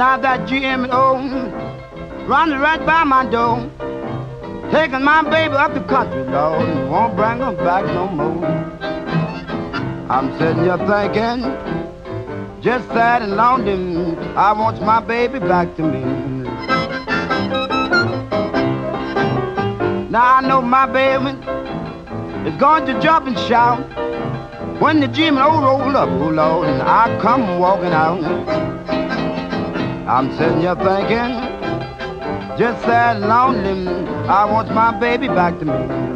Now that GMO runs right by my door, taking my baby up the country, Lord, and won't bring her back no more. I'm sitting here thinking, just sad and lonely, I want my baby back to me. Now I know my baby is going to jump and shout when the GMO roll up, oh Lord, and I come walking out. I'm sitting here thinking, just sad and lonely, I want my baby back to me.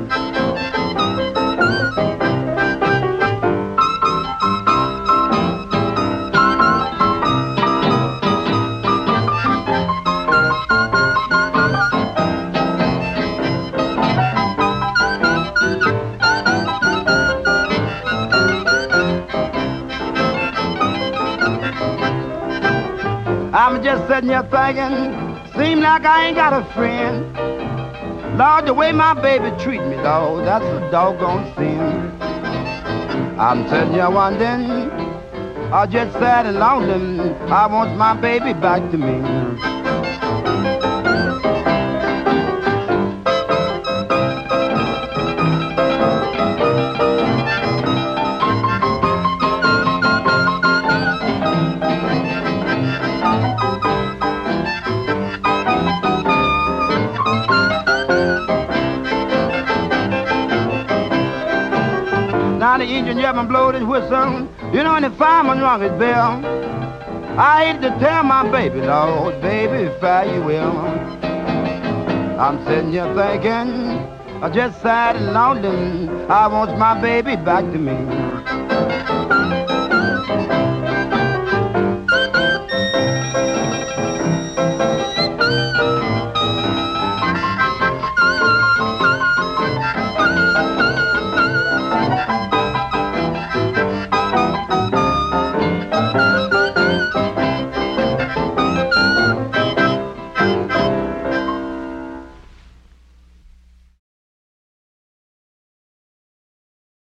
I'm just sitting here thinking, seem like I ain't got a friend. Lord, the way my baby treat me, Lord, that's a doggone sin. I'm sitting here wondering, I'm just sad and lonely, I want my baby back to me. Now the engine yelling blow his whistle, you know, and the fireman rung his bell. I hate to tell my baby, Lord, baby, fare you well. I'm sitting here thinking, I'm just sad and lonely, I want my baby back to me.